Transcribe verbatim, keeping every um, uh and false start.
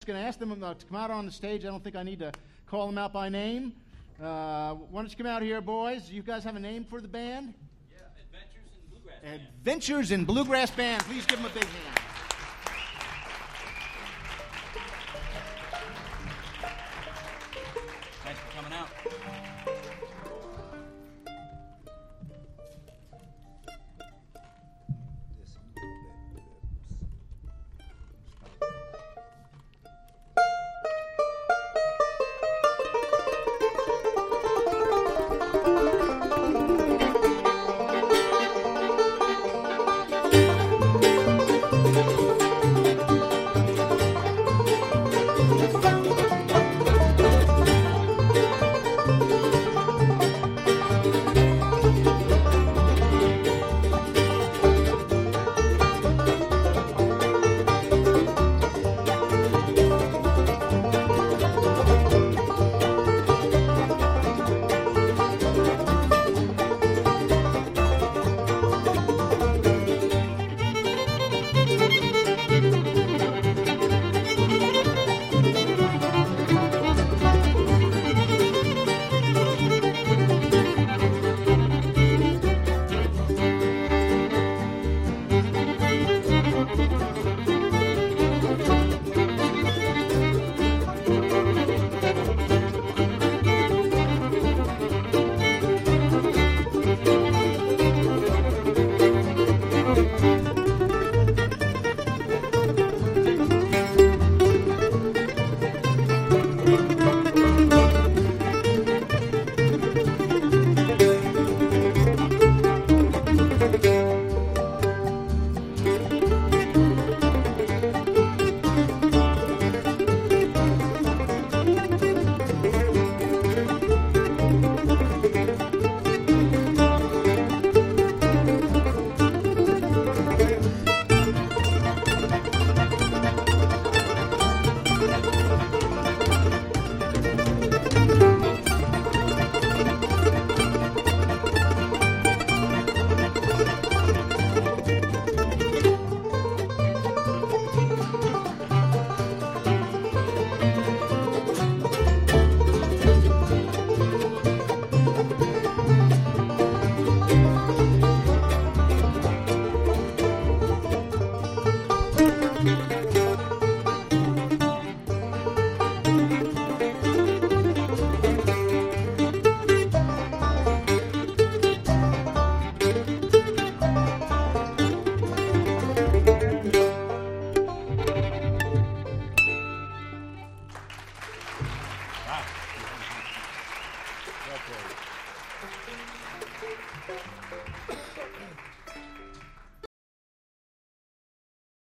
going to ask them uh, to come out on the stage. I don't think I need to call them out by name. Uh, why don't you come out here, boys? You guys have a name for the band? Yeah, Adventures in Bluegrass Band. Adventures in Bluegrass Band. Please give them a big hand. Thanks for coming out.